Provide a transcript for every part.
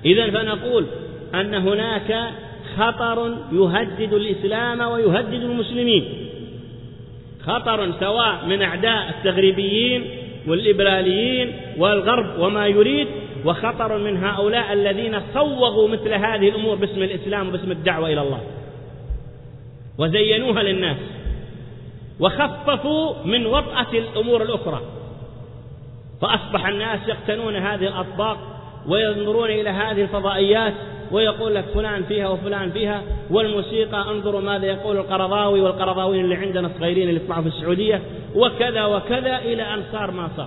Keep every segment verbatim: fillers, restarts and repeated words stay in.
إذن فنقول أن هناك خطر يهدد الإسلام ويهدد المسلمين، خطر سواء من أعداء التغريبيين والليبراليين والغرب وما يريد، وخطر من هؤلاء الذين صوغوا مثل هذه الأمور باسم الإسلام وباسم الدعوة إلى الله وزينوها للناس وخففوا من وطأة الأمور الأخرى، فأصبح الناس يقتنون هذه الأطباق وينظرون إلى هذه الفضائيات ويقول لك فلان فيها وفلان فيها، والموسيقى انظروا ماذا يقول القرضاوي والقرضاويين اللي عندنا الصغيرين اللي يطلعوا في السعودية، وكذا وكذا إلى أن صار ما صار.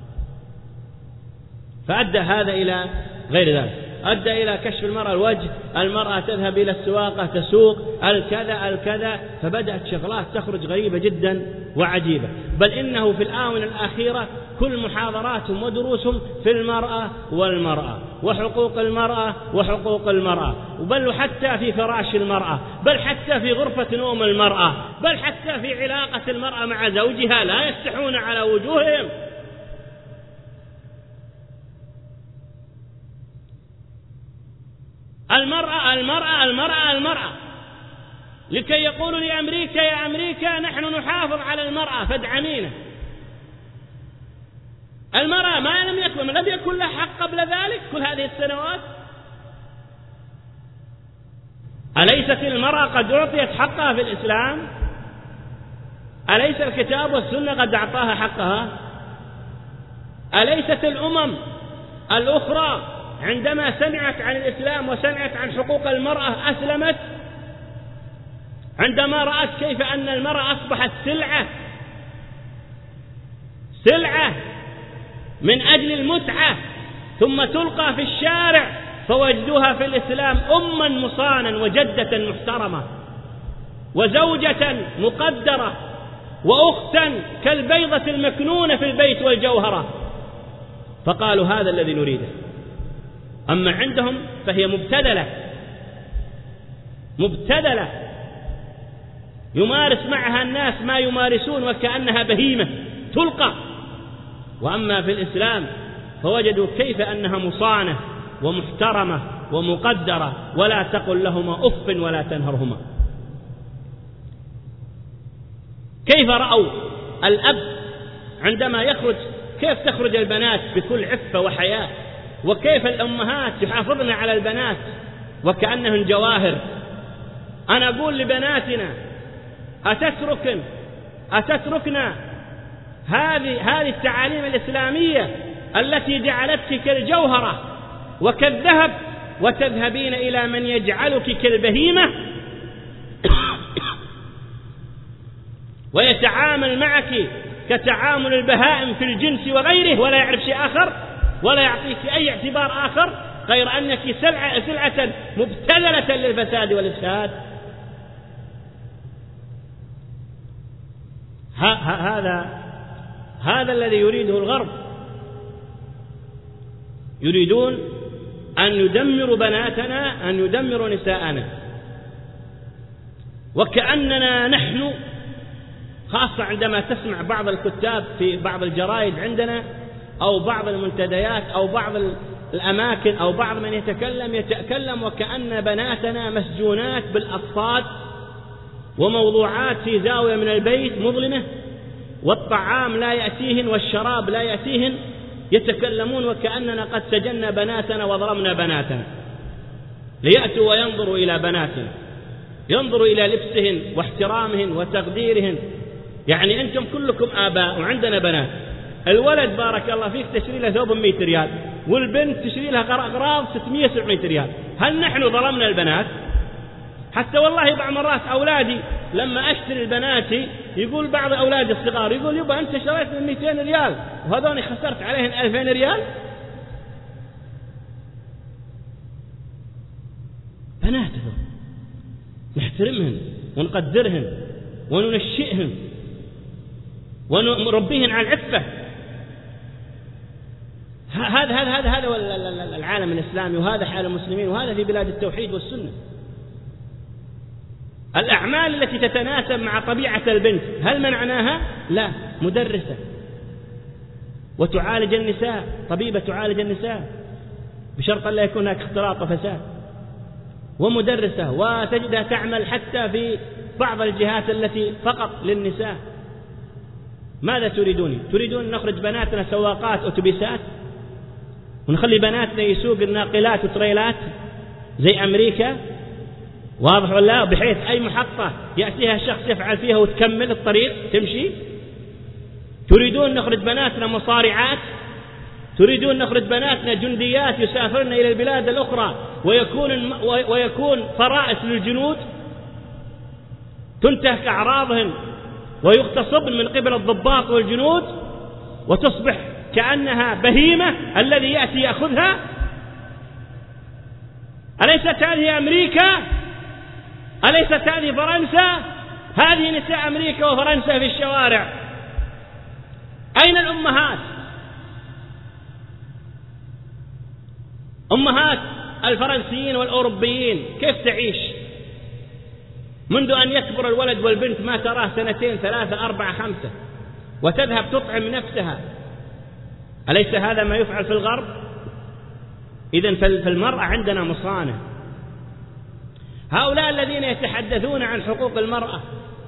فأدى هذا إلى غير ذلك، أدى إلى كشف المرأة الوجه، المرأة تذهب إلى السواقة تسوق، الكذا الكذا، فبدأت شغلات تخرج غريبة جدا وعجيبة. بل إنه في الآونة الأخيرة كل محاضراتهم ودروسهم في المرأة والمرأة وحقوق المرأة وحقوق المرأة، بل حتى في فراش المرأة، بل حتى في غرفة نوم المرأة، بل حتى في علاقة المرأة مع زوجها لا يستحون على وجوههم. المرأة المرأة المرأة المرأة لكي يقولوا لأمريكا يا أمريكا نحن نحافظ على المرأة فادعمينا. المرأة ما لم يكن لم يكن لها حق قبل ذلك كل هذه السنوات؟ أليست المرأة قد أعطيت حقها في الإسلام؟ أليس الكتاب والسنة قد أعطاها حقها؟ أليست الأمم الأخرى عندما سمعت عن الإسلام وسمعت عن حقوق المرأة أسلمت؟ عندما رأت كيف أن المرأة أصبحت سلعة سلعة من أجل المتعة ثم تلقى في الشارع، فوجدوها في الإسلام أما مصانا وجدة محترمة وزوجة مقدرة وأختا كالبيضة المكنونة في البيت والجوهرة، فقالوا هذا الذي نريده. أما عندهم فهي مبتدلة مبتدلة يمارس معها الناس ما يمارسون وكأنها بهيمة تلقى. وأما في الإسلام فوجدوا كيف أنها مصانة ومحترمة ومقدرة، ولا تقل لهما أف ولا تنهرهما. كيف رأوا الأب عندما يخرج، كيف تخرج البنات بكل عفة وحياء، وكيف الأمهات يحافظن على البنات وكأنهن جواهر. أنا أقول لبناتنا أتتركن أتتركنا هذه هذه التعاليم الإسلامية التي جعلتك كالجوهرة وكالذهب وتذهبين إلى من يجعلك كالبهيمة ويتعامل معك كتعامل البهائم في الجنس وغيره، ولا يعرف شيء آخر ولا يعطيك أي اعتبار آخر غير أنك سلعة, سلعة مبتذلة للفساد والإفساد. هذا هذا الذي يريده الغرب. يريدون أن يدمروا بناتنا، أن يدمروا نساءنا، وكأننا نحن، خاصة عندما تسمع بعض الكتاب في بعض الجرائد عندنا أو بعض المنتديات أو بعض الأماكن أو بعض من يتكلم يتكلم وكأن بناتنا مسجونات بالأصفاد وموضوعات في زاوية من البيت مظلمة، والطعام لا يأتيهن والشراب لا يأتيهن، يتكلمون وكأننا قد سجنا بناتنا وظلمنا بناتنا. ليأتوا وينظروا إلى بناتنا، ينظروا إلى لبسهن واحترامهن وتقديرهن. يعني أنتم كلكم آباء وعندنا بنات، الولد بارك الله فيك تشتري له ثوب مئة ريال، والبنت تشتري لها أغراض ستمائة سبعمائة ريال. هل نحن ظلمنا البنات؟ حتى والله بعض مرات أولادي لما أشتري البنات يقول بعض أولادي الصغار يقول يبا أنت اشتريت من مئتين ريال وهذوني خسرت عليهن ألفين ريال. بناتهم نحترمهن ونقدرهن وننشئهن ونربيهن على العفة. هذا هذا هذا هذا العالم الإسلامي، وهذا حال المسلمين، وهذا في بلاد التوحيد والسنة. الأعمال التي تتناسب مع طبيعة البنت هل منعناها؟ لا، مدرسة وتعالج النساء، طبيبة تعالج النساء، بشرط أن لا يكون هناك اختلاط وفساد. ومدرسة وتجدها تعمل حتى في بعض الجهات التي فقط للنساء. ماذا تريدون؟ تريدون نخرج بناتنا سواقات أتوبيسات ونخلي بناتنا يسوق الناقلات وتريلات زي أمريكا؟ واضح ولا؟ بحيث أي محطة يأتيها شخص يفعل فيها وتكمل الطريق تمشي. تريدون نخرج بناتنا مصارعات؟ تريدون نخرج بناتنا جنديات يسافرن إلى البلاد الأخرى ويكون ويكون فرائس للجنود تنتهك أعراضهم ويغتصبن من قبل الضباط والجنود وتصبح كأنها بهيمة الذي يأتي يأخذها؟ أليست هذه أمريكا؟ أليست هذه فرنسا؟ هذه نساء أمريكا وفرنسا في الشوارع. أين الأمهات؟ أمهات الفرنسيين والأوروبيين كيف تعيش؟ منذ أن يكبر الولد والبنت ما تراه سنتين ثلاثة أربعة خمسة وتذهب تطعم نفسها. أليس هذا ما يفعل في الغرب؟ إذن فالمرأة عندنا مصانة. هؤلاء الذين يتحدثون عن حقوق المرأة،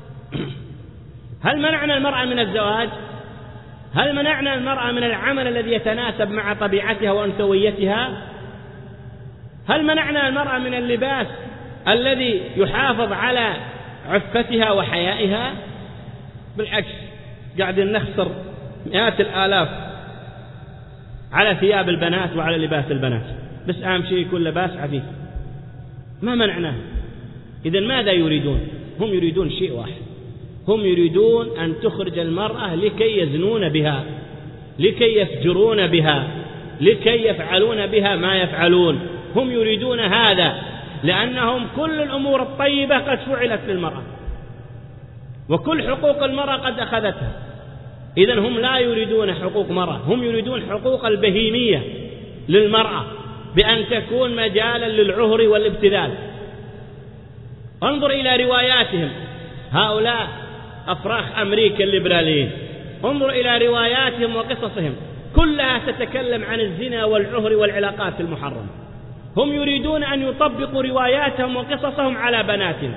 هل منعنا المرأة من الزواج؟ هل منعنا المرأة من العمل الذي يتناسب مع طبيعتها وأنثويتها؟ هل منعنا المرأة من اللباس الذي يحافظ على عفتها وحيائها؟ بالعكس، قاعدين نخسر مئات الآلاف على ثياب البنات وعلى لباس البنات، بس أهم شيء يكون لباس عفيف. ما منعناه. إذن ماذا يريدون؟ هم يريدون شيء واحد، هم يريدون أن تخرج المرأة لكي يزنون بها، لكي يفجرون بها، لكي يفعلون بها ما يفعلون. هم يريدون هذا لأنهم كل الأمور الطيبة قد فعلت للمرأة وكل حقوق المرأة قد أخذتها. إذن هم لا يريدون حقوق مرأة، هم يريدون حقوق البهيمية للمرأة بأن تكون مجالا للعهر والابتذال. انظر إلى رواياتهم هؤلاء أفراخ أمريكا الليبراليين، انظر إلى رواياتهم وقصصهم كلها تتكلم عن الزنا والعهر والعلاقات المحرمة. هم يريدون أن يطبقوا رواياتهم وقصصهم على بناتنا،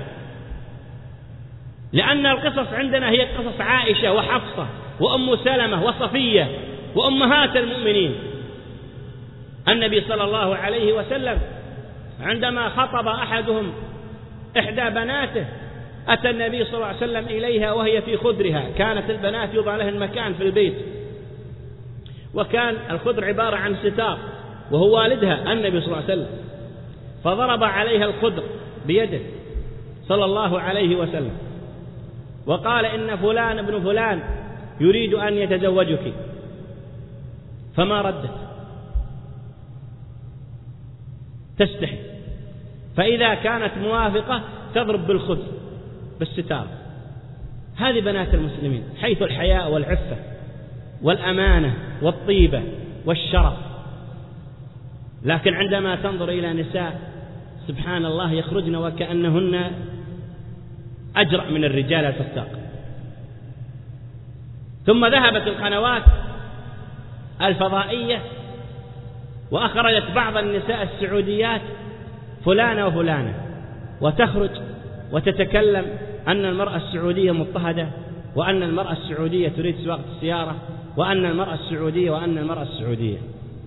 لأن القصص عندنا هي قصص عائشة وحفصة وأم سلمة وصفية وأمهات المؤمنين. النبي صلى الله عليه وسلم عندما خطب أحدهم إحدى بناته أتى النبي صلى الله عليه وسلم إليها وهي في خدرها، كانت البنات يوضع لهن مكان في البيت، وكان الخدر عبارة عن ستار وهو والدها النبي صلى الله عليه وسلم، فضرب عليها الخدر بيده صلى الله عليه وسلم وقال إن فلان ابن فلان يريد أن يتزوجك، فما ردت، تستحي، فإذا كانت موافقة تضرب بالخدر بالستار. هذه بنات المسلمين حيث الحياء والعفة والأمانة والطيبة والشرف. لكن عندما تنظر إلى نساء سبحان الله يخرجن وكأنهن أجرأ من الرجال الفساق. ثم ذهبت القنوات الفضائية وأخرجت بعض النساء السعوديات فلانة وفلانة، وتخرج وتتكلم أن المرأة السعودية مضطهدة، وأن المرأة السعودية تريد سواقة السيارة، وأن المرأة السعودية وأن المرأة السعودية،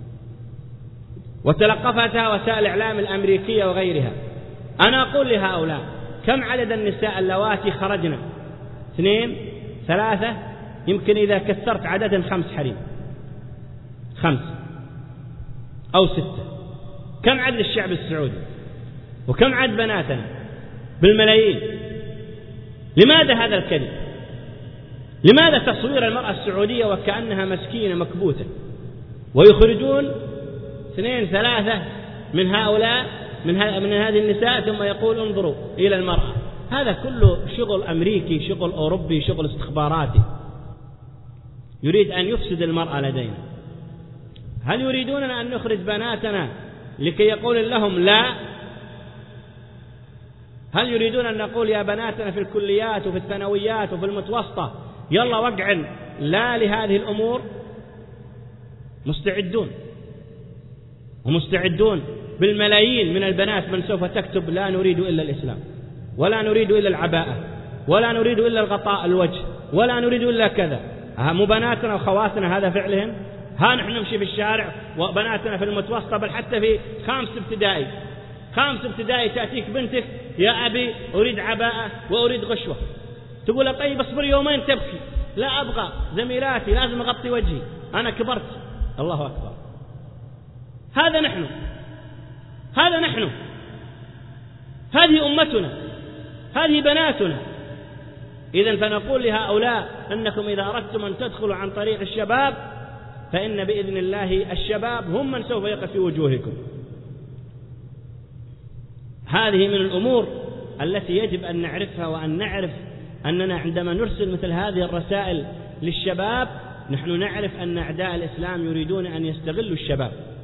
وتلقفتها وسائل الإعلام الأمريكية وغيرها. أنا أقول لهؤلاء كم عدد النساء اللواتي خرجنا؟ اثنين ثلاثة، يمكن إذا كثرت عددا خمس حريم، خمس أو ستة. كم عدد الشعب السعودي وكم عدد بناتنا؟ بالملايين. لماذا هذا الكذب؟ لماذا تصوير المرأة السعودية وكأنها مسكينة مكبوتة، ويخرجون اثنين ثلاثة من هؤلاء من, من هذه النساء ثم يقول انظروا إلى المرأة؟ هذا كله شغل أمريكي، شغل أوروبي، شغل استخباراتي، يريد أن يفسد المرأة لدينا. هل يريدوننا أن نخرج بناتنا لكي يقول لهم لا؟ هل يريدون أن نقول يا بناتنا في الكليات وفي الثانويات وفي المتوسطة يلا وقعن لا لهذه الأمور؟ مستعدون. ومستعدون بالملايين من البنات من سوف تكتب لا نريد إلا الإسلام، ولا نريد إلا العباءة، ولا نريد إلا الغطاء الوجه، ولا نريد إلا كذا. مو بناتنا وخواتنا هذا فعلهم؟ ها نحن نمشي في الشارع وبناتنا في المتوسطة، بل حتى في خامس ابتدائي، خامس ابتدائي تأتيك بنتك يا أبي أريد عباءة وأريد غشوة، تقول طيب اصبر يومين تبكي، لا أبغى زميلاتي لازم أغطي وجهي أنا كبرت. الله أكبر. هذا نحن، هذا نحن، هذه أمتنا، هذه بناتنا. إذن فنقول لهؤلاء أنكم إذا أردتم أن تدخلوا عن طريق الشباب فإن بإذن الله الشباب هم من سوف يقف في وجوهكم. هذه من الأمور التي يجب أن نعرفها، وأن نعرف أننا عندما نرسل مثل هذه الرسائل للشباب نحن نعرف أن أعداء الإسلام يريدون أن يستغلوا الشباب.